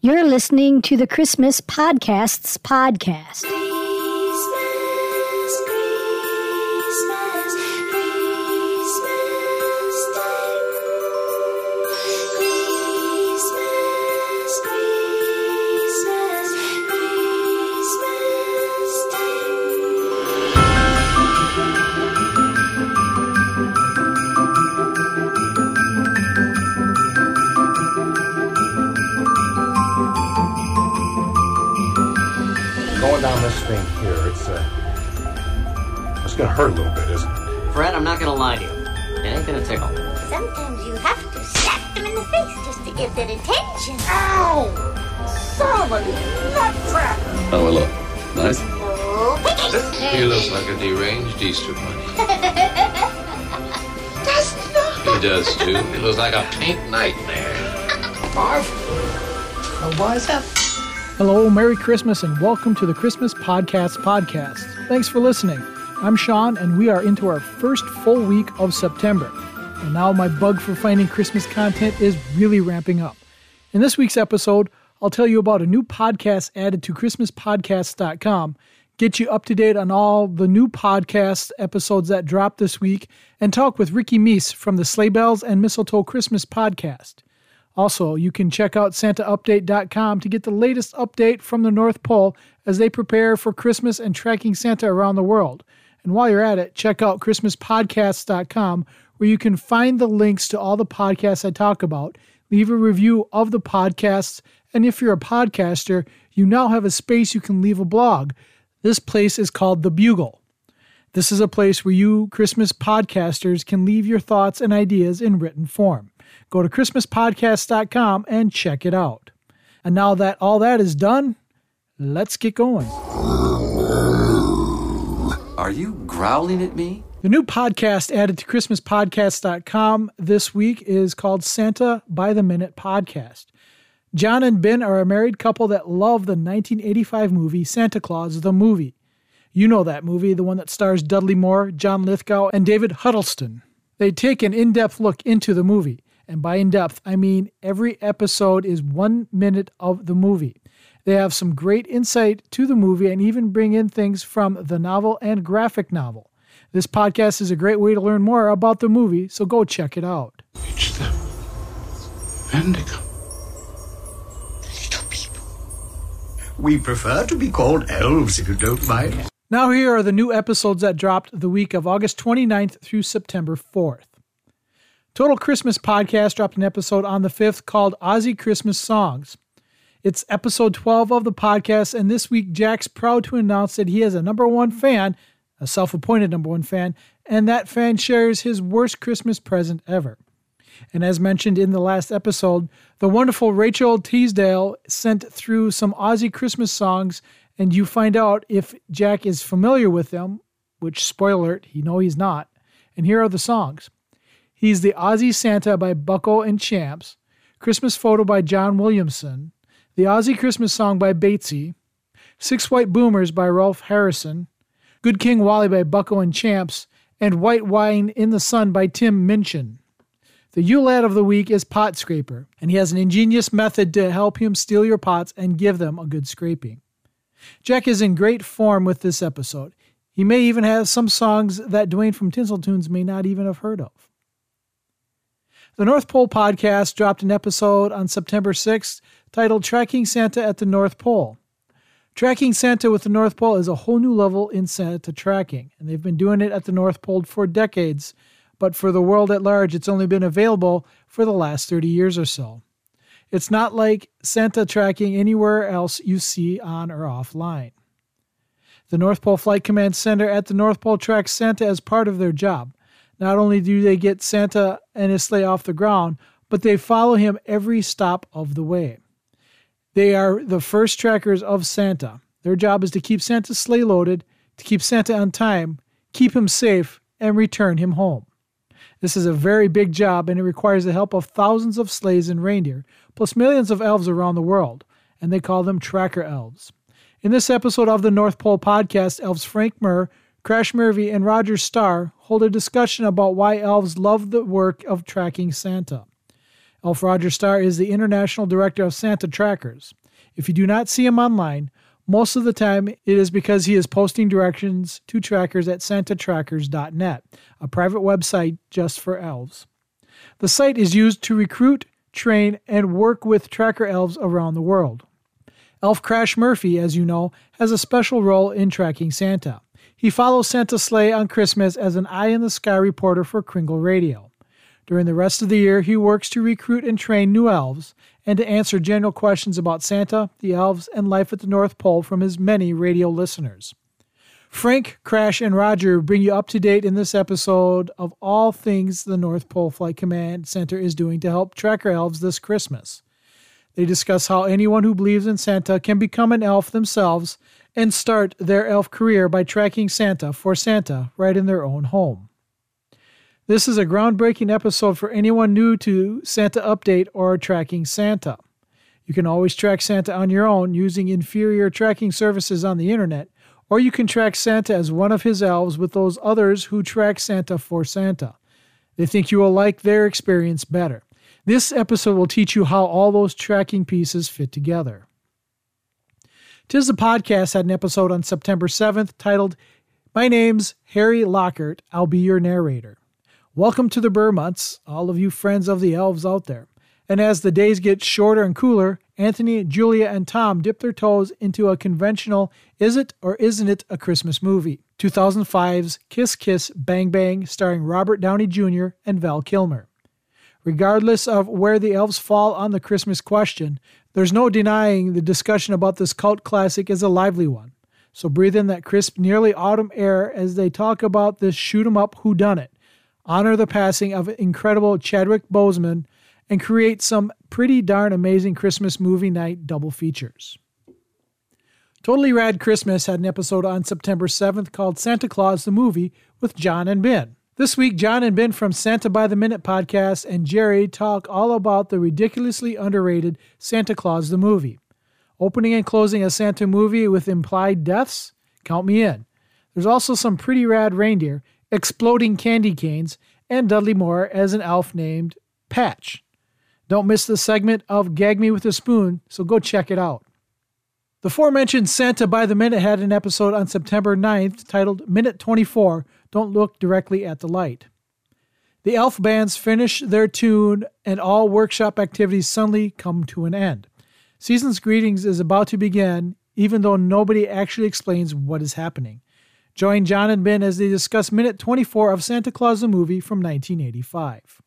You're listening to the Christmas Podcasts podcast. Going down this thing here, it's gonna hurt a little bit, isn't it? Fred, I'm not gonna lie to you. It ain't gonna tickle. Sometimes you have to slap them in the face just to get their attention. Ow! Son of a nutcracker! Oh, well, look. Nice. Oh, picky! He looks like a deranged Easter bunny. Does not. He does, too. He looks like a pink nightmare. Marv, what's up? Hello, Merry Christmas, and welcome to the Christmas Podcasts podcast. Thanks for listening. I'm Sean, and we are into our first full week of September. And now my bug for finding Christmas content is really ramping up. In this week's episode, I'll tell you about a new podcast added to ChristmasPodcasts.com, get you up to date on all the new podcast episodes that dropped this week, and talk with Ricky Meese from the Sleigh Bells and Mistletoe Christmas podcast. Also, you can check out SantaUpdate.com to get the latest update from the North Pole as they prepare for Christmas and tracking Santa around the world. And while you're at it, check out ChristmasPodcasts.com, where you can find the links to all the podcasts I talk about, leave a review of the podcasts, and if you're a podcaster, you now have a space you can leave a blog. This place is called The Bugle. This is a place where you Christmas podcasters can leave your thoughts and ideas in written form. Go to ChristmasPodcasts.com and check it out. And now that all that is done, let's get going. Are you growling at me? The new podcast added to ChristmasPodcasts.com this week is called Santa by the Minute Podcast. John and Ben are a married couple that love the 1985 movie Santa Claus the Movie. You know that movie, the one that stars Dudley Moore, John Lithgow, and David Huddleston. They take an in-depth look into the movie. And by in-depth, I mean every episode is 1 minute of the movie. They have some great insight to the movie and even bring in things from the novel and graphic novel. This podcast is a great way to learn more about the movie, so go check it out. Reach them. Indigo. Little people. We prefer to be called elves, if you don't mind. Now here are the new episodes that dropped the week of August 29th through September 4th. Total Christmas Podcast dropped an episode on the 5th called Ozzy Christmas Songs. It's episode 12 of the podcast, and this week Jack's proud to announce that he has a number one fan, a self-appointed number one fan, and that fan shares his worst Christmas present ever. And as mentioned in the last episode, the wonderful Rachel Teasdale sent through some Ozzy Christmas songs, and you find out if Jack is familiar with them, which, spoiler alert, he's not. And here are the songs. He's the Ozzy Santa by Bucko and Champs, Christmas Photo by John Williamson, the Ozzy Christmas Song by Batesy, Six White Boomers by Rolf Harrison, Good King Wally by Bucko and Champs, and White Wine in the Sun by Tim Minchin. The Yule Lad of the week is Pot Scraper, and he has an ingenious method to help him steal your pots and give them a good scraping. Jack is in great form with this episode. He may even have some songs that Dwayne from Tinseltoons may not even have heard of. The North Pole Podcast dropped an episode on September 6th titled Tracking Santa at the North Pole. Tracking Santa with the North Pole is a whole new level in Santa tracking, and they've been doing it at the North Pole for decades, but for the world at large, it's only been available for the last 30 years or so. It's not like Santa tracking anywhere else you see on or offline. The North Pole Flight Command Center at the North Pole tracks Santa as part of their job. Not only do they get Santa and his sleigh off the ground, but they follow him every stop of the way. They are the first trackers of Santa. Their job is to keep Santa's sleigh loaded, to keep Santa on time, keep him safe, and return him home. This is a very big job, and it requires the help of thousands of sleighs and reindeer, plus millions of elves around the world, and they call them tracker elves. In this episode of the North Pole Podcast, elves Frank Murr, Crash Murphy, and Roger Starr hold a discussion about why elves love the work of tracking Santa. Elf Roger Starr is the international director of Santa Trackers. If you do not see him online, most of the time it is because he is posting directions to trackers at santatrackers.net, a private website just for elves. The site is used to recruit, train, and work with tracker elves around the world. Elf Crash Murphy, as you know, has a special role in tracking Santa. He follows Santa's sleigh on Christmas as an eye-in-the-sky reporter for Kringle Radio. During the rest of the year, he works to recruit and train new elves and to answer general questions about Santa, the elves, and life at the North Pole from his many radio listeners. Frank, Crash, and Roger bring you up to date in this episode of all things the North Pole Flight Command Center is doing to help tracker elves this Christmas. They discuss how anyone who believes in Santa can become an elf themselves and start their elf career by tracking Santa for Santa right in their own home. This is a groundbreaking episode for anyone new to Santa Update or tracking Santa. You can always track Santa on your own using inferior tracking services on the internet, or you can track Santa as one of his elves with those others who track Santa for Santa. They think you will like their experience better. This episode will teach you how all those tracking pieces fit together. Tis the Podcast had an episode on September 7th titled, My Name's Harry Lockhart, I'll Be Your Narrator. Welcome to the Burr Months, all of you friends of the elves out there. And as the days get shorter and cooler, Anthony, Julia, and Tom dip their toes into a conventional Is It or Isn't It a Christmas Movie? 2005's Kiss Kiss Bang Bang starring Robert Downey Jr. and Val Kilmer. Regardless of where the elves fall on the Christmas question, there's no denying the discussion about this cult classic is a lively one. So breathe in that crisp, nearly autumn air as they talk about this shoot-'em-up whodunit, honor the passing of incredible Chadwick Boseman, and create some pretty darn amazing Christmas movie night double features. Totally Rad Christmas had an episode on September 7th called Santa Claus the Movie with John and Ben. This week, John and Ben from Santa by the Minute podcast and Jerry talk all about the ridiculously underrated Santa Claus the Movie. Opening and closing a Santa movie with implied deaths? Count me in. There's also some pretty rad reindeer, exploding candy canes, and Dudley Moore as an elf named Patch. Don't miss the segment of Gag Me with a Spoon, so go check it out. The aforementioned Santa by the Minute had an episode on September 9th titled Minute 24, Don't Look Directly at the Light. The elf bands finish their tune and all workshop activities suddenly come to an end. Season's Greetings is about to begin, even though nobody actually explains what is happening. Join John and Ben as they discuss Minute 24 of Santa Claus the Movie from 1985.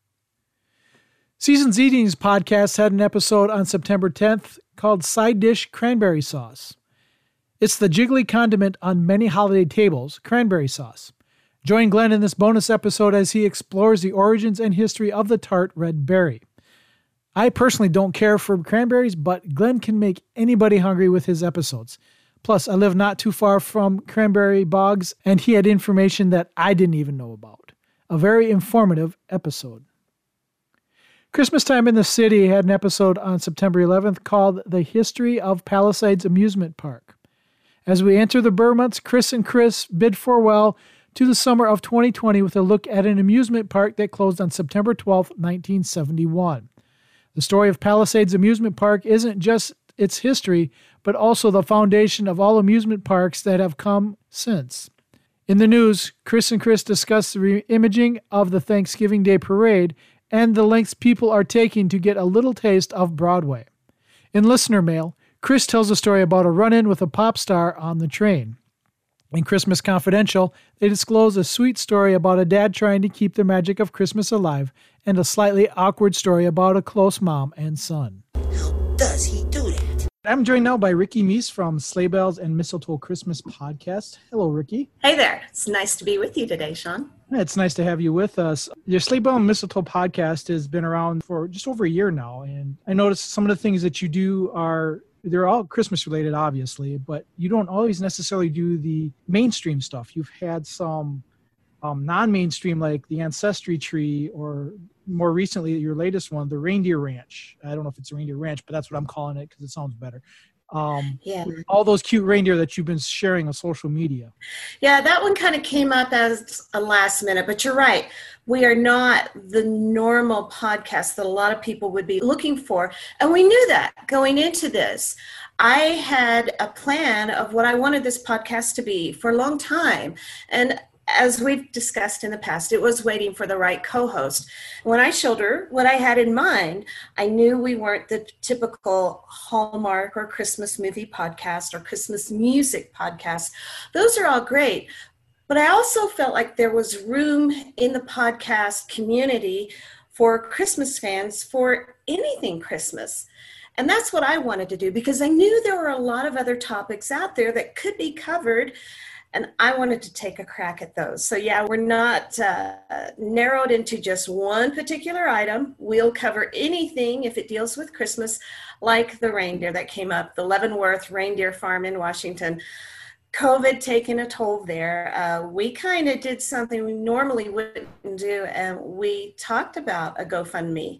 Season's Eatings podcast had an episode on September 10th called Side Dish Cranberry Sauce. It's the jiggly condiment on many holiday tables, cranberry sauce. Join Glenn in this bonus episode as he explores the origins and history of the tart red berry. I personally don't care for cranberries, but Glenn can make anybody hungry with his episodes. Plus, I live not too far from cranberry bogs, and he had information that I didn't even know about. A very informative episode. Christmas Time in the City had an episode on September 11th called The History of Palisades Amusement Park. As we enter the Burr months, Chris and Chris bid farewell to the summer of 2020 with a look at an amusement park that closed on September 12th, 1971. The story of Palisades Amusement Park isn't just its history, but also the foundation of all amusement parks that have come since. In the news, Chris and Chris discuss the re-imaging of the Thanksgiving Day Parade and the lengths people are taking to get a little taste of Broadway. In listener mail, Chris tells a story about a run-in with a pop star on the train. In Christmas Confidential, they disclose a sweet story about a dad trying to keep the magic of Christmas alive and a slightly awkward story about a close mom and son. How does he do that? I'm joined now by Ricky Meese from Sleigh Bells and Mistletoe Christmas podcast. Hello, Ricky. Hey there. It's nice to be with you today, Sean. It's nice to have you with us. Your Sleigh Bell and Mistletoe podcast has been around for just over a year now, and I noticed some of the things that you do they're all Christmas related, obviously, but you don't always necessarily do the mainstream stuff. You've had some non-mainstream, like the Ancestry Tree, or more recently, your latest one, the Reindeer Ranch. I don't know if it's a Reindeer Ranch, but that's what I'm calling it because it sounds better. Yeah. All those cute reindeer that you've been sharing on social media. Yeah, that one kind of came up as a last minute, but you're right. We are not the normal podcast that a lot of people would be looking for. And we knew that going into this. I had a plan of what I wanted this podcast to be for a long time. And as we've discussed in the past, it was waiting for the right co-host. When I showed her what I had in mind, I knew we weren't the typical Hallmark or Christmas movie podcast or Christmas music podcast. Those are all great. But I also felt like there was room in the podcast community for Christmas fans for anything Christmas. And that's what I wanted to do because I knew there were a lot of other topics out there that could be covered. And I wanted to take a crack at those. So yeah, we're not narrowed into just one particular item. We'll cover anything if it deals with Christmas, like the reindeer that came up, the Leavenworth Reindeer Farm in Washington. COVID taking a toll there. We kind of did something we normally wouldn't do, and we talked about a GoFundMe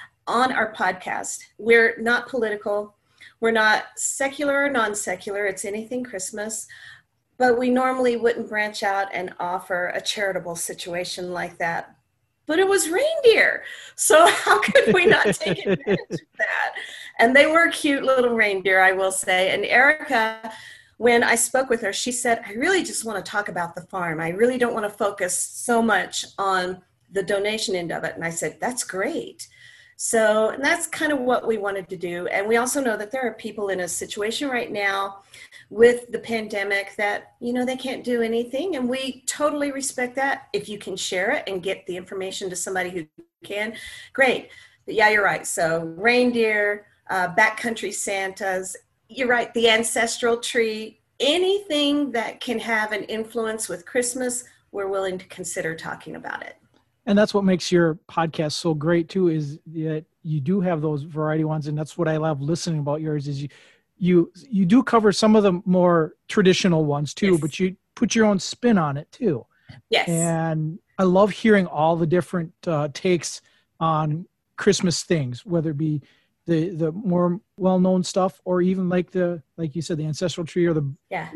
on our podcast. We're not political. We're not secular or non-secular. It's anything Christmas. But we normally wouldn't branch out and offer a charitable situation like that. But it was reindeer. So how could we not take advantage of that? And they were cute little reindeer, I will say. And Erica, when I spoke with her, she said, I really just want to talk about the farm. I really don't want to focus so much on the donation end of it. And I said, that's great. So, and that's kind of what we wanted to do. And we also know that there are people in a situation right now with the pandemic that, you know, they can't do anything. And we totally respect that. If you can share it and get the information to somebody who can, great. But yeah, you're right. So reindeer, backcountry Santas, you're right. The ancestral tree, anything that can have an influence with Christmas, we're willing to consider talking about it. And that's what makes your podcast so great too, is that you do have those variety ones. And that's what I love listening about yours is you do cover some of the more traditional ones too, yes, but you put your own spin on it too. Yes. And I love hearing all the different takes on Christmas things, whether it be the more well-known stuff or even like you said, the ancestral tree or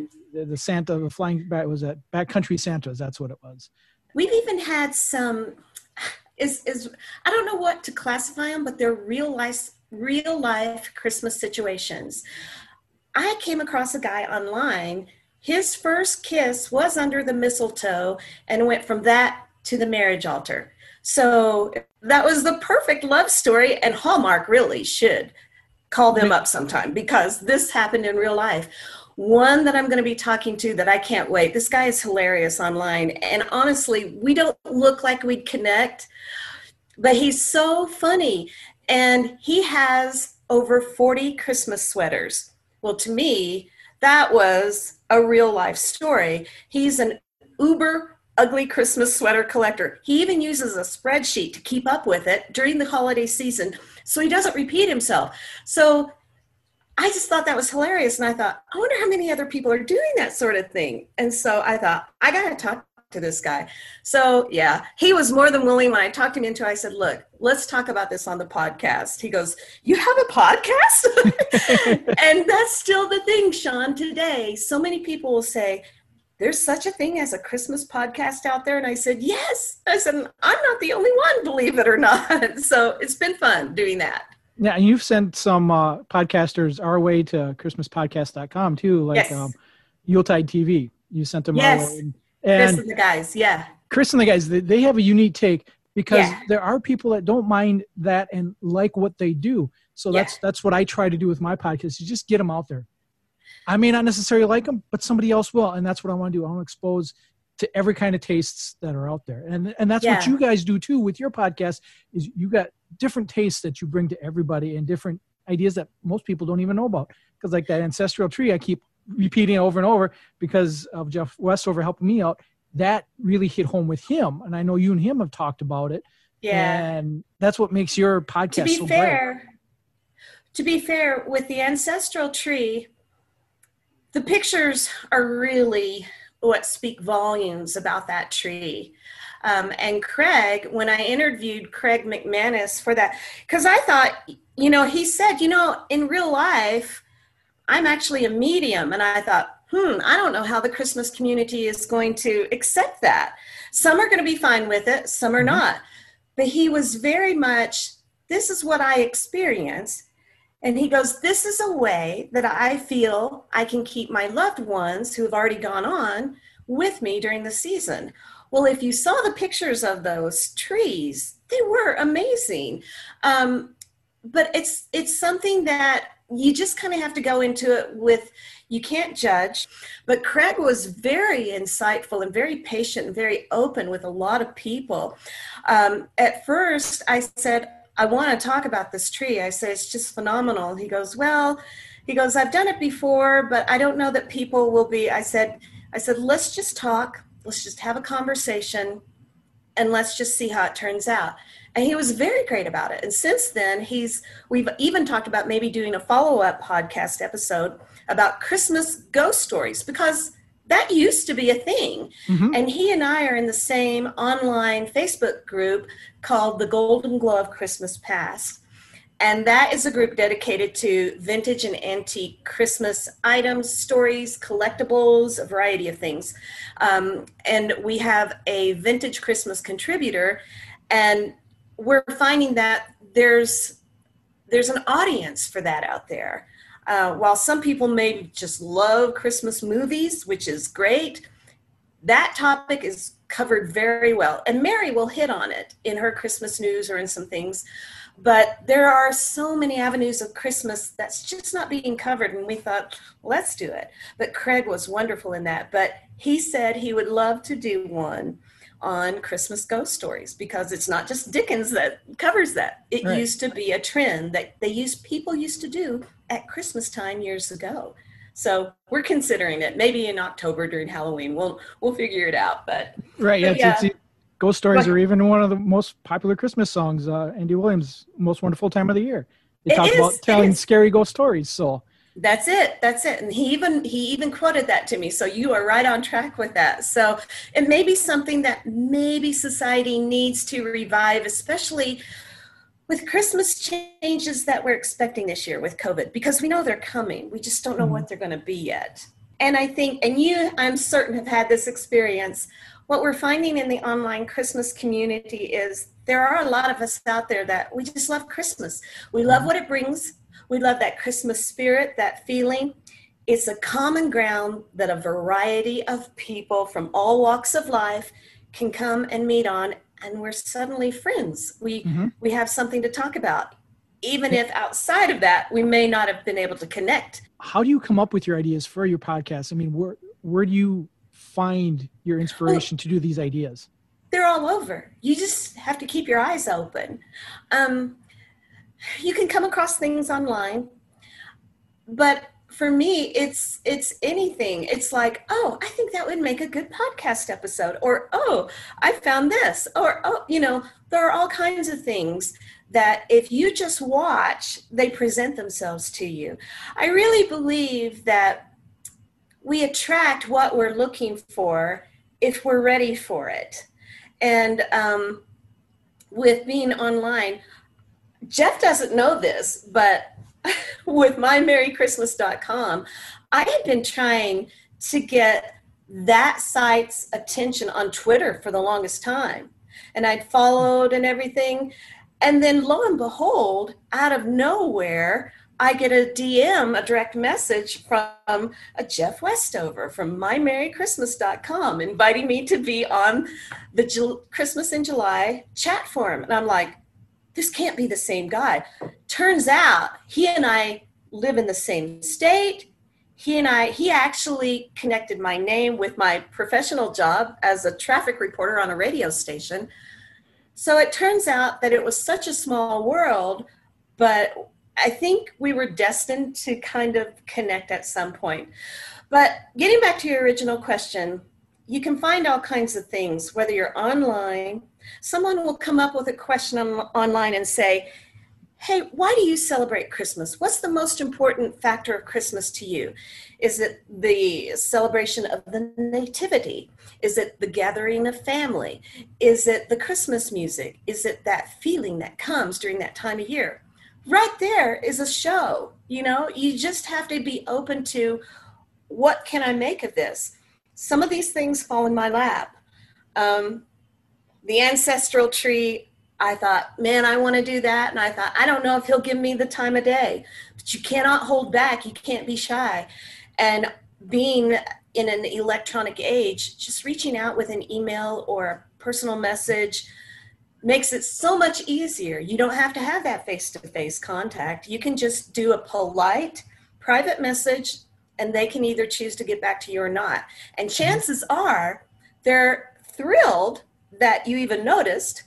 the Santa, the flying back, was that backcountry Santas. That's what it was. We've even had some, I don't know what to classify them, but they're real life Christmas situations. I came across a guy online. His first kiss was under the mistletoe and went from that to the marriage altar. So that was the perfect love story, and Hallmark really should call them up sometime because this happened in real life. One that I'm going to be talking to that I can't wait. This guy is hilarious online. And honestly, we don't look like we'd connect, but he's so funny. And he has over 40 Christmas sweaters. Well, to me, that was a real life story. He's an uber ugly Christmas sweater collector. He even uses a spreadsheet to keep up with it during the holiday season so he doesn't repeat himself. So I just thought that was hilarious. And I thought, I wonder how many other people are doing that sort of thing. And so I thought, I got to talk to this guy. So yeah, he was more than willing. When I talked him into it, I said, look, let's talk about this on the podcast. He goes, you have a podcast? And that's still the thing, Sean, today. So many people will say, there's such a thing as a Christmas podcast out there. And I said, yes. I said, I'm not the only one, believe it or not. So it's been fun doing that. Yeah, and you've sent some podcasters our way to ChristmasPodcast.com too, like yes. Yuletide TV. You sent them yes. our way. And Chris and the guys, yeah. Chris and the guys, they have a unique take because there are people that don't mind that and like what they do. So that's what I try to do with my podcast, is just get them out there. I may not necessarily like them, but somebody else will, and that's what I want to do. I want to expose to every kind of tastes that are out there. And that's what you guys do too with your podcast, is you got different tastes that you bring to everybody and different ideas that most people don't even know about. Because like that ancestral tree, I keep repeating over and over because of Jeff Westover helping me out. That really hit home with him. And I know you and him have talked about it. Yeah. And that's what makes your podcast so great. To be fair, with the ancestral tree, the pictures are really what speak volumes about that tree. And Craig, when I interviewed Craig McManus for that, because I thought, he said, in real life, I'm actually a medium. And I thought, I don't know how the Christmas community is going to accept that. Some are going to be fine with it, some are not. But he was very much, this is what I experienced. And he goes, this is a way that I feel I can keep my loved ones who have already gone on with me during the season. Well, if you saw the pictures of those trees, they were amazing. But it's something that you just kind of have to go into it with, you can't judge. But Craig was very insightful and very patient and very open with a lot of people. At first, I said, I want to talk about this tree. I said, it's just phenomenal. He goes, I've done it before, but I don't know that people will be. I said, let's just talk. Let's just have a conversation and let's just see how it turns out. And he was very great about it. And since then, we've even talked about maybe doing a follow-up podcast episode about Christmas ghost stories, because that used to be a thing. And he and I are in the same online Facebook group called The Golden Glow of Christmas Past. And that is a group dedicated to vintage and antique Christmas items, stories, collectibles, a variety of things. And we have a vintage Christmas contributor, and we're finding that there's an audience for that out there. While some people may just love Christmas movies, which is great, that topic is covered very well. And Mary will hit on it in her Christmas news or in some things. But there are so many avenues of Christmas that's just not being covered. And we thought, let's do it. But Craig was wonderful in that. But he said he would love to do one on Christmas ghost stories, because it's not just Dickens that covers that. It used to be a trend that people used to do at Christmas time years ago. So we're considering it. Maybe in October during Halloween, we'll figure it out. But it's ghost stories are even one of the most popular Christmas songs. Andy Williams' Most Wonderful Time of the Year. They talk about telling scary ghost stories. So that's it. And he even quoted that to me. So you are right on track with that. So it may be something that maybe society needs to revive, especially with Christmas changes that we're expecting this year with COVID, because we know they're coming. We just don't know what they're going to be yet. And I think, and you, I'm certain, have had this experience. What we're finding in the online Christmas community is there are a lot of us out there that we just love Christmas. We love what it brings. We love that Christmas spirit, that feeling. It's a common ground that a variety of people from all walks of life can come and meet on, and we're suddenly friends. We have something to talk about. Even if outside of that, we may not have been able to connect. How do you come up with your ideas for your podcast? I mean, where do you find your inspiration to do these ideas? They're all over. You just have to keep your eyes open. You can come across things online, but for me, it's anything. It's like, oh, I think that would make a good podcast episode, or, oh, I found this, or, oh, there are all kinds of things that if you just watch, they present themselves to you. I really believe that we attract what we're looking for if we're ready for it. And with being online, Jeff doesn't know this, but with mymerrychristmas.com, I had been trying to get that site's attention on Twitter for the longest time. And I'd followed and everything. And then lo and behold, out of nowhere, I get a DM, a direct message from a Jeff Westover from mymerrychristmas.com inviting me to be on the Christmas in July chat forum. And I'm like, this can't be the same guy. Turns out he and I live in the same state. He actually connected my name with my professional job as a traffic reporter on a radio station. So it turns out that it was such a small world, but I think we were destined to kind of connect at some point. But getting back to your original question, you can find all kinds of things, whether you're online. Someone will come up with a question online and say, hey, why do you celebrate Christmas? What's the most important factor of Christmas to you? Is it the celebration of the nativity? Is it the gathering of family? Is it the Christmas music? Is it that feeling that comes during that time of year? right there is a show. You know, you just have to be open to, what can I make of this? Some of these things fall in my lap. The ancestral tree, I thought, man, I want to do that. And I thought, I don't know if he'll give me the time of day. But you cannot hold back. You can't be shy. And being in an electronic age, just reaching out with an email or a personal message makes it so much easier. You don't have to have that face-to-face contact. You can just do a polite, private message, and they can either choose to get back to you or not. And chances are they're thrilled that you even noticed.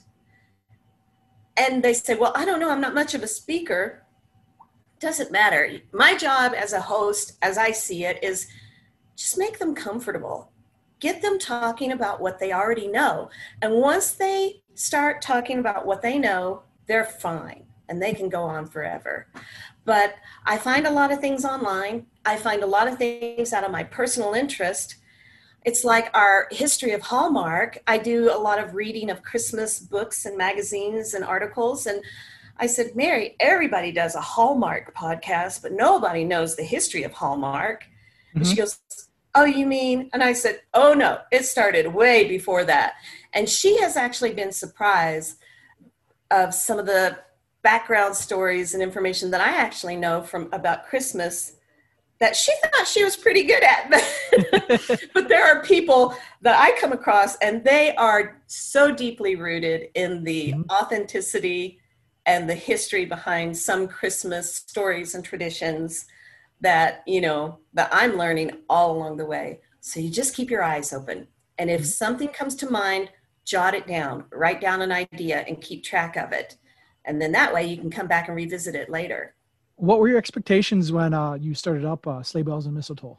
And they say, well, I don't know, I'm not much of a speaker. Doesn't matter. My job as a host, as I see it, is just make them comfortable. Get them talking about what they already know. And once they start talking about what they know, they're fine and they can go on forever. But I find a lot of things online. I find a lot of things out of my personal interest. It's like our history of Hallmark. I do a lot of reading of Christmas books and magazines and articles. And I said, Mary, everybody does a Hallmark podcast, but nobody knows the history of Hallmark. Mm-hmm. And she goes, oh, you mean? And I said, oh, no, it started way before that. And she has actually been surprised of some of the background stories and information that I actually know from about Christmas that she thought she was pretty good at. But there are people that I come across and they are so deeply rooted in the authenticity and the history behind some Christmas stories and traditions that, you know, that I'm learning all along the way. So you just keep your eyes open. And if something comes to mind, jot it down, write down an idea and keep track of it. And then that way you can come back and revisit it later. What were your expectations when you started up Sleigh Bells and Mistletoe?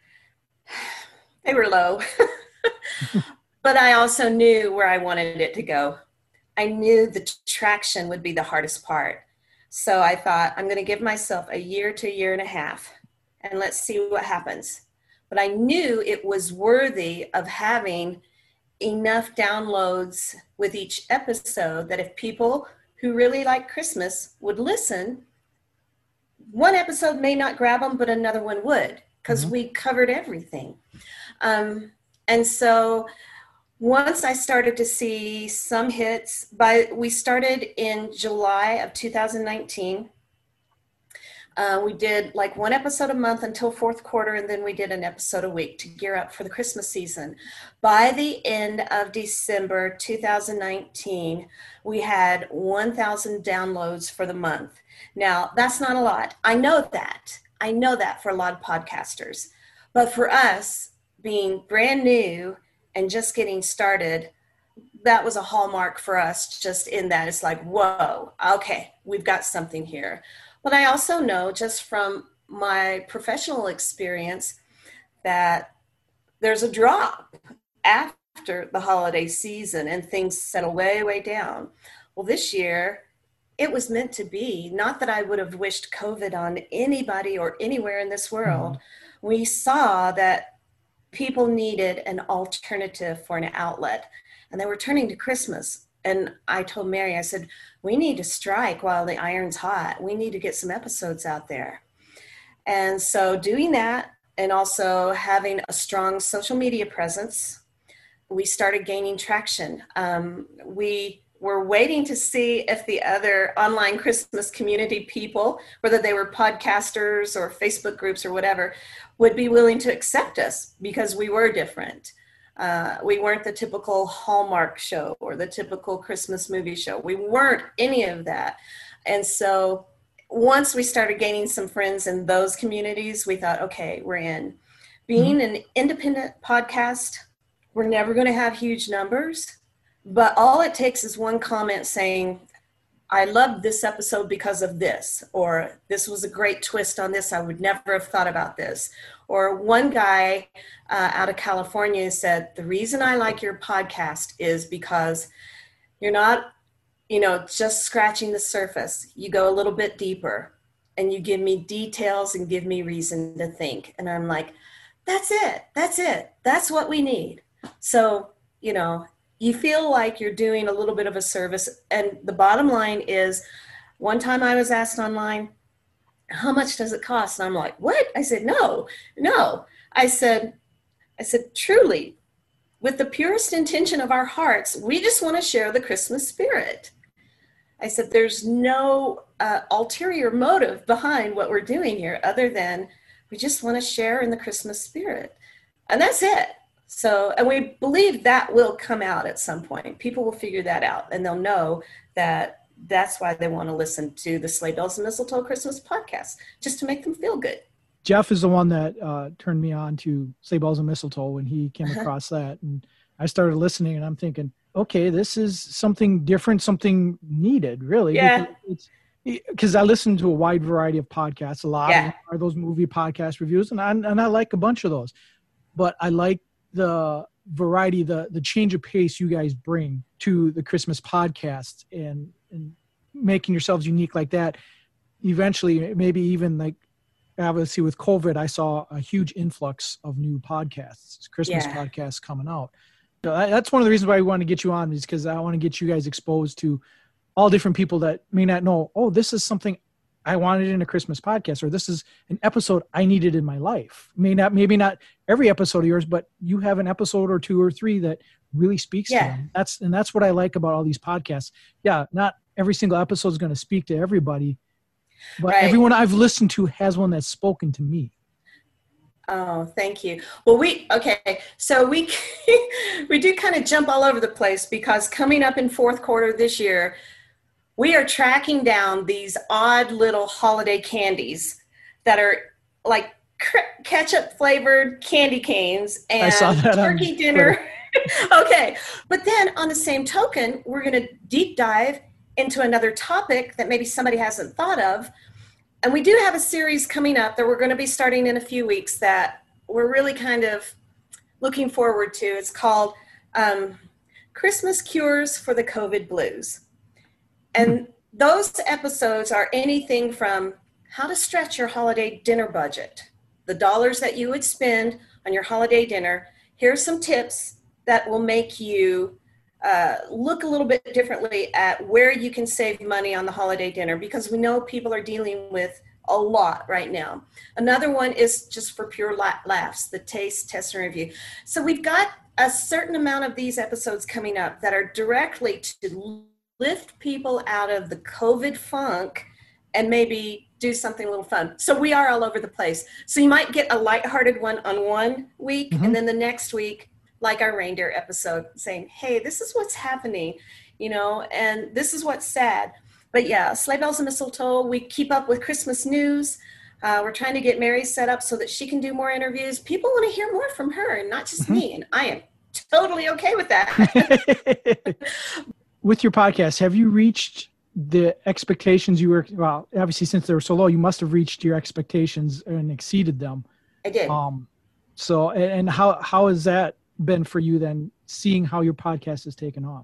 They were low, but I also knew where I wanted it to go. I knew the traction would be the hardest part. So I thought, I'm going to give myself a year to a year and a half, and let's see what happens. But I knew it was worthy of having enough downloads with each episode that if people who really like Christmas would listen, one episode may not grab them, but another one would, because we covered everything. And so once I started to see some hits, we started in July of 2019. We did like one episode a month until fourth quarter, and then we did an episode a week to gear up for the Christmas season. By the end of December 2019, we had 1,000 downloads for the month. Now, that's not a lot. I know that for a lot of podcasters. But for us, being brand new and just getting started, that was a hallmark for us, just in that it's like, whoa, okay, we've got something here. But I also know just from my professional experience that there's a drop after the holiday season and things settle way, way down. Well, this year, it was meant to be. Not that I would have wished COVID on anybody or anywhere in this world. We saw that people needed an alternative for an outlet, and they were turning to Christmas. And I told Mary, I said, we need to strike while the iron's hot. We need to get some episodes out there. And so doing that, and also having a strong social media presence, we started gaining traction. We were waiting to see if the other online Christmas community people, whether they were podcasters or Facebook groups or whatever, would be willing to accept us, because we were different. We weren't the typical Hallmark show or the typical Christmas movie show. We weren't any of that. And so once we started gaining some friends in those communities, we thought, okay, we're in. Being an independent podcast, we're never going to have huge numbers, but all it takes is one comment saying, I loved this episode because of this, or this was a great twist on this. I would never have thought about this. Or one guy out of California said, the reason I like your podcast is because you're not, just scratching the surface. You go a little bit deeper and you give me details and give me reason to think. And I'm like, that's it. That's what we need. So, you feel like you're doing a little bit of a service. And the bottom line is One time I was asked online, how much does it cost? And I'm like, what? I said, no. I said, truly, with the purest intention of our hearts, we just want to share the Christmas spirit. I said, there's no ulterior motive behind what we're doing here other than we just want to share in the Christmas spirit. And that's it. So, and we believe that will come out at some point. People will figure that out and they'll know that that's why they want to listen to the Sleigh Bells and Mistletoe Christmas podcast, just to make them feel good. Jeff is the one that turned me on to Sleigh Bells and Mistletoe when he came across that. And I started listening and I'm thinking, okay, this is something different, something needed, really. Yeah. Because I listen to a wide variety of podcasts. A lot of them are those movie podcast reviews, and I like a bunch of those. But I like the variety, the change of pace you guys bring to the Christmas podcast and making yourselves unique like that. Eventually, maybe even like, obviously with COVID, I saw a huge influx of new podcasts, Christmas podcasts coming out. So that's one of the reasons why we want to get you on, is because I want to get you guys exposed to all different people that may not know, oh, this is something I wanted in a Christmas podcast, or this is an episode I needed in my life. Maybe not every episode of yours, but you have an episode or two or three that really speaks to them. That's what I like about all these podcasts. Yeah, not every single episode is going to speak to everybody, but everyone I've listened to has one that's spoken to me. Oh, thank you. Well, so we do kind of jump all over the place, because coming up in fourth quarter this year, we are tracking down these odd little holiday candies that are like ketchup flavored candy canes and turkey dinner. Okay. But then on the same token, we're going to deep dive into another topic that maybe somebody hasn't thought of. And we do have a series coming up that we're going to be starting in a few weeks that we're really kind of looking forward to. It's called Christmas Cures for the COVID Blues. And those episodes are anything from how to stretch your holiday dinner budget, the dollars that you would spend on your holiday dinner. Here's some tips that will make you look a little bit differently at where you can save money on the holiday dinner, because we know people are dealing with a lot right now. Another one is just for pure laughs, the taste, test, and review. So we've got a certain amount of these episodes coming up that are directly to lift people out of the COVID funk and maybe do something a little fun. So we are all over the place. So you might get a lighthearted one on one week, and then the next week, like our reindeer episode, saying, hey, this is what's happening, and this is what's sad. But yeah, Sleigh Bells and Mistletoe, we keep up with Christmas news. We're trying to get Mary set up so that she can do more interviews. People want to hear more from her and not just me, and I am totally okay with that. With your podcast, have you reached the expectations you were, well, obviously since they were so low, you must have reached your expectations and exceeded them. I did. So, and how has that been for you then, seeing how your podcast has taken off?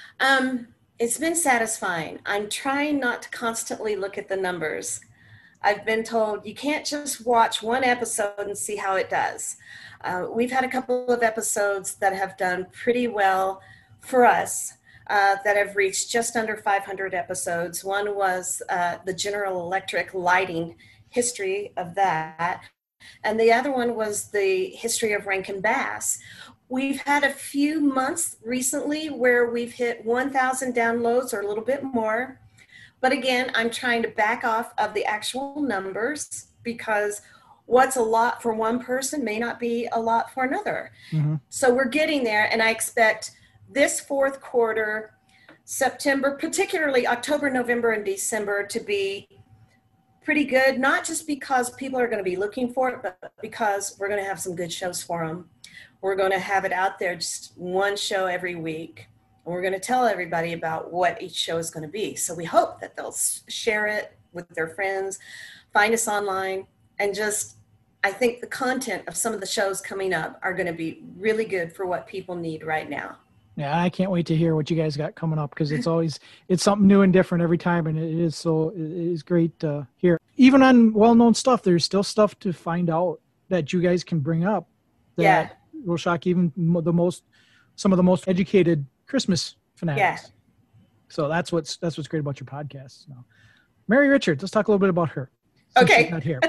It's been satisfying. I'm trying not to constantly look at the numbers. I've been told you can't just watch one episode and see how it does. We've had a couple of episodes that have done pretty well for us, that have reached just under 500 episodes. One was the General Electric lighting history of that. And the other one was the history of Rankin Bass. We've had a few months recently where we've hit 1,000 downloads or a little bit more. But again, I'm trying to back off of the actual numbers, because what's a lot for one person may not be a lot for another. So we're getting there, and I expect this fourth quarter, September, particularly October, November, and December, to be pretty good, not just because people are going to be looking for it, but because we're going to have some good shows for them. We're going to have it out there, just one show every week. And we're going to tell everybody about what each show is going to be. So we hope that they'll share it with their friends, find us online, and just, I think the content of some of the shows coming up are going to be really good for what people need right now. Yeah, I can't wait to hear what you guys got coming up, because it's something new and different every time, and it is great to hear. Even on well-known stuff, there's still stuff to find out that you guys can bring up that will shock even some of the most educated Christmas fanatics. So that's what's great about your podcast. So, Mary Richards, let's talk a little bit about her. Okay. She's not here.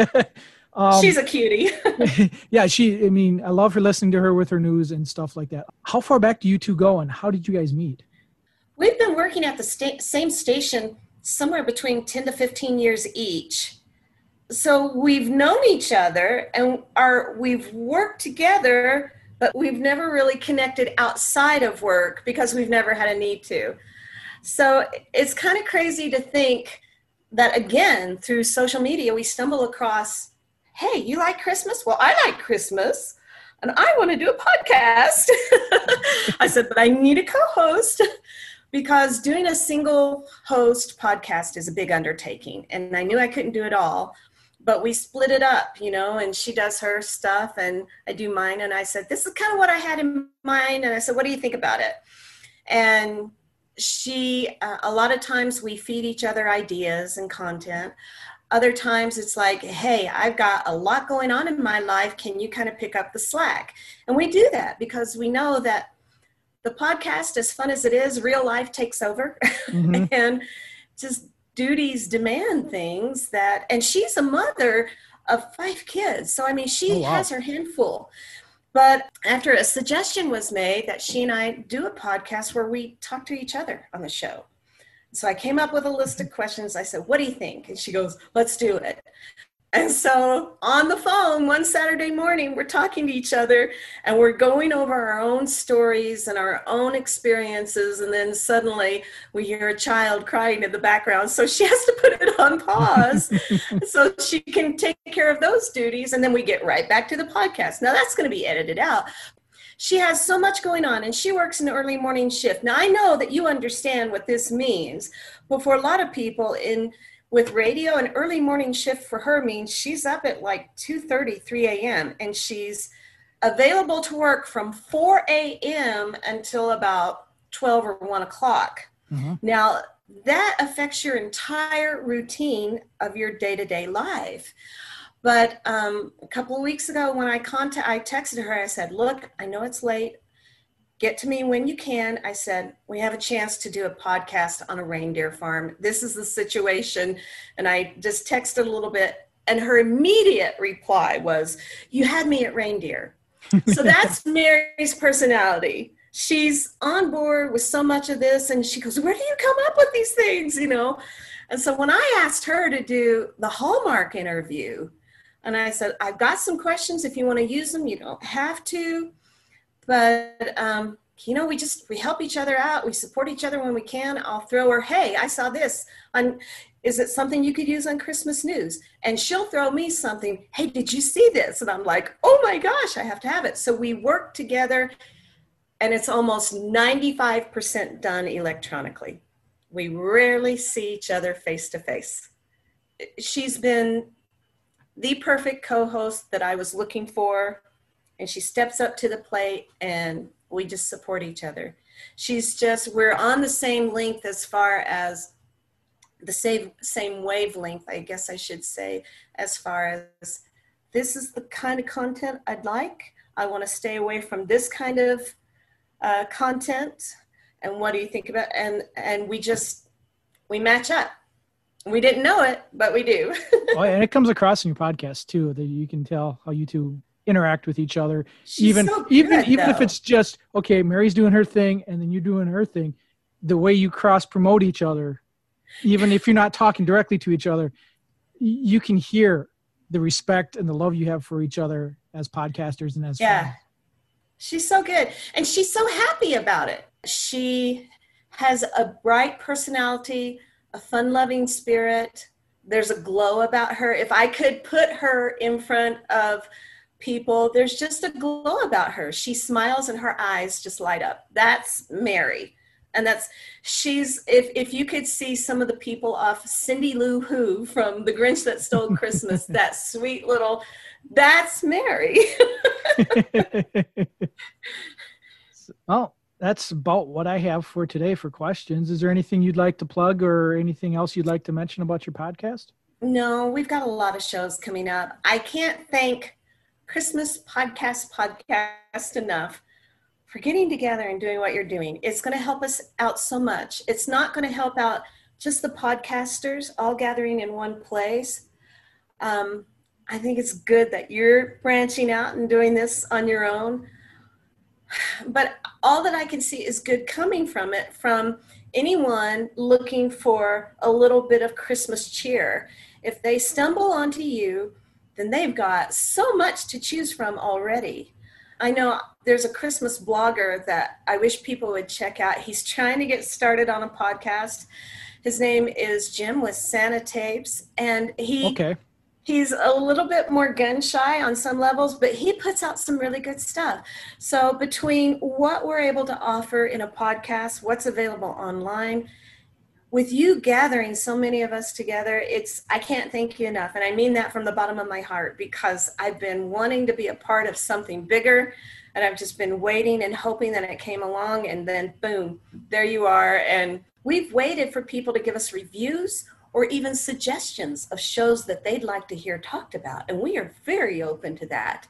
She's a cutie. Yeah, I love her, listening to her with her news and stuff like that. How far back do you two go, and how did you guys meet? We've been working at the same station somewhere between 10 to 15 years each. So we've known each other and we've worked together, but we've never really connected outside of work because we've never had a need to. So it's kind of crazy to think that, again, through social media, we stumble across, hey, you like Christmas? Well, I like Christmas and I want to do a podcast. I said, but I need a co-host because doing a single host podcast is a big undertaking. And I knew I couldn't do it all, but we split it up, and she does her stuff and I do mine. And I said, this is kind of what I had in mind. And I said, what do you think about it? And she, a lot of times we feed each other ideas and content. Other times it's like, hey, I've got a lot going on in my life. Can you kind of pick up the slack? And we do that because we know that the podcast, as fun as it is, real life takes over. Mm-hmm. And just duties demand things and she's a mother of 5 kids. So, she has her handful. But after a suggestion was made that she and I do a podcast where we talk to each other on the show. So I came up with a list of questions. I said, what do you think? And she goes, let's do it. And so on the phone one Saturday morning, we're talking to each other and we're going over our own stories and our own experiences. And then suddenly we hear a child crying in the background. So she has to put it on pause so she can take care of those duties. And then we get right back to the podcast. Now that's going to be edited out. She has so much going on and she works an early morning shift. Now I know that you understand what this means, but for a lot of people with radio, an early morning shift for her means she's up at like 2:30, 3 a.m. and she's available to work from 4 a.m. until about 12 or 1 o'clock. Mm-hmm. Now, that affects your entire routine of your day-to-day life. But a couple of weeks ago when I texted her, I said, look, I know it's late. Get to me when you can. I said, we have a chance to do a podcast on a reindeer farm. This is the situation. And I just texted a little bit. And her immediate reply was, you had me at reindeer. So that's Mary's personality. She's on board with so much of this. And she goes, where do you come up with these things? And so when I asked her to do the Hallmark interview, and I said, I've got some questions. If you want to use them, you don't have to. But, we help each other out. We support each other when we can. I'll throw her, hey, I saw this. Is it something you could use on Christmas news? And she'll throw me something. Hey, did you see this? And I'm like, oh my gosh, I have to have it. So we work together and it's almost 95% done electronically. We rarely see each other face to face. She's been the perfect co-host that I was looking for. And she steps up to the plate and we just support each other. We're on the same length as far as the same wavelength, I guess I should say, as far as this is the kind of content I'd like. I want to stay away from this kind of content. And what do you think about it? And we match up. We didn't know it, but we do. Oh, and it comes across in your podcast too, that you can tell how you two interact with each other. She's even so good, if it's just, okay, Mary's doing her thing and then you're doing her thing, the way you cross promote each other, even if you're not talking directly to each other, you can hear the respect and the love you have for each other as podcasters and as friends. She's so good. And she's so happy about it. She has a bright personality, a fun-loving spirit. There's a glow about her. If I could put her in front of people, there's just a glow about her. She smiles and her eyes just light up. That's Mary. And if you could see some of the people off Cindy Lou Who from The Grinch That Stole Christmas, that sweet little, that's Mary. Well, that's about what I have for today for questions. Is there anything you'd like to plug or anything else you'd like to mention about your podcast? No, we've got a lot of shows coming up. I can't thank Christmas Podcast enough for getting together and doing what you're doing. It's going to help us out so much. It's not going to help out just the podcasters all gathering in one place. I think it's good that you're branching out and doing this on your own. But all that I can see is good coming from it, from anyone looking for a little bit of Christmas cheer. If they stumble onto you, then they've got so much to choose from already. I know there's a Christmas blogger that I wish people would check out. He's trying to get started on a podcast. His name is Jim with Santa Tapes, and he's a little bit more gun shy on some levels, but he puts out some really good stuff. So between what we're able to offer in a podcast, what's available online, with you gathering so many of us together, I can't thank you enough. And I mean that from the bottom of my heart, because I've been wanting to be a part of something bigger, and I've just been waiting and hoping that it came along, and then boom, there you are. And we've waited for people to give us reviews or even suggestions of shows that they'd like to hear talked about. And we are very open to that.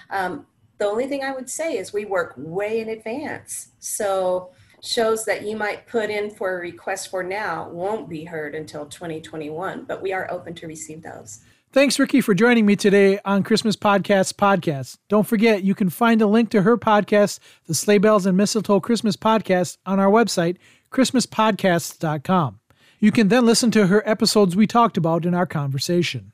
The only thing I would say is we work way in advance. So shows that you might put in for a request for now won't be heard until 2021, but we are open to receive those. Thanks, Ricky, for joining me today on Christmas Podcast. Don't forget, you can find a link to her podcast, the Sleigh Bells and Mistletoe Christmas Podcast, on our website, ChristmasPodcasts.com. You can then listen to her episodes we talked about in our conversation.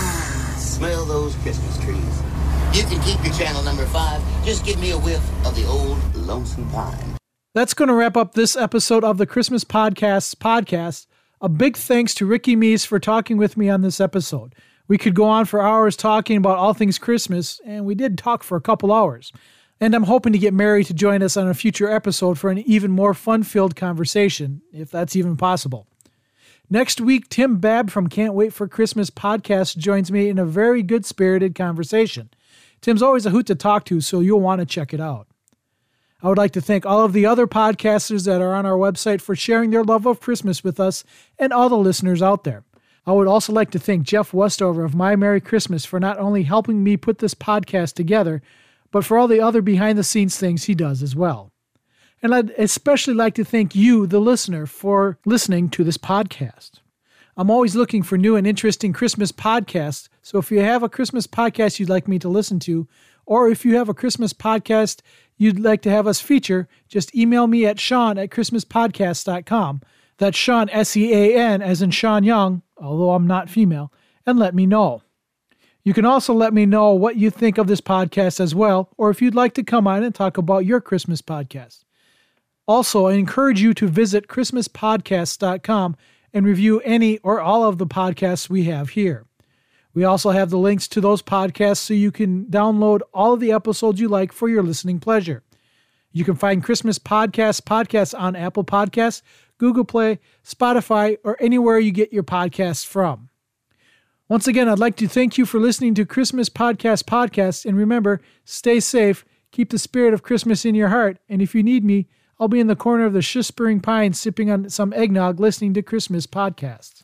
Smell those Christmas trees. You can keep your channel number 5. Just give me a whiff of the old lonesome pine. That's going to wrap up this episode of the Christmas Podcast. A big thanks to Ricky Meese for talking with me on this episode. We could go on for hours talking about all things Christmas, and we did talk for a couple hours. And I'm hoping to get Mary to join us on a future episode for an even more fun-filled conversation, if that's even possible. Next week, Tim Babb from Can't Wait for Christmas Podcast joins me in a very good-spirited conversation. Tim's always a hoot to talk to, so you'll want to check it out. I would like to thank all of the other podcasters that are on our website for sharing their love of Christmas with us and all the listeners out there. I would also like to thank Jeff Westover of My Merry Christmas for not only helping me put this podcast together, but for all the other behind-the-scenes things he does as well. And I'd especially like to thank you, the listener, for listening to this podcast. I'm always looking for new and interesting Christmas podcasts, so if you have a Christmas podcast you'd like me to listen to, or if you have a Christmas podcast you'd like to have us feature, just email me at Sean@ChristmasPodcast.com. That's Sean, S-E-A-N, as in Sean Young, although I'm not female, and let me know. You can also let me know what you think of this podcast as well, or if you'd like to come on and talk about your Christmas podcast. Also, I encourage you to visit ChristmasPodcasts.com and review any or all of the podcasts we have here. We also have the links to those podcasts so you can download all of the episodes you like for your listening pleasure. You can find Christmas Podcasts on Apple Podcasts, Google Play, Spotify, or anywhere you get your podcasts from. Once again, I'd like to thank you for listening to Christmas Podcast, and remember, stay safe, keep the spirit of Christmas in your heart, and if you need me, I'll be in the corner of the Shissbury Pines sipping on some eggnog listening to Christmas podcasts.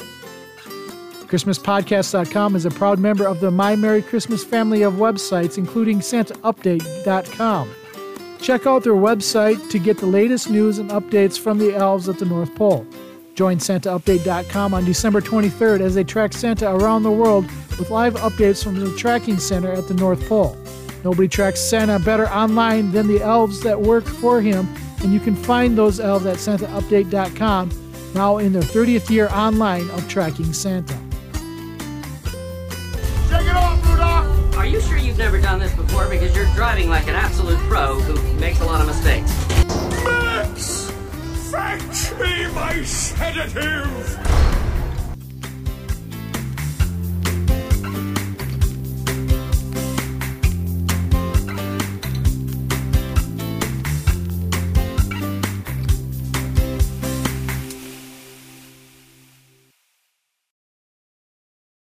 ChristmasPodcast.com is a proud member of the My Merry Christmas family of websites, including SantaUpdate.com. Check out their website to get the latest news and updates from the elves at the North Pole. Join SantaUpdate.com on December 23rd as they track Santa around the world with live updates from the tracking center at the North Pole. Nobody tracks Santa better online than the elves that work for him, and you can find those elves at SantaUpdate.com, now in their 30th year online of tracking Santa. Shake it off, Rudolph! Are you sure you've never done this before? Because you're driving like an absolute pro who makes a lot of mistakes. Max! Fetch me my sedative!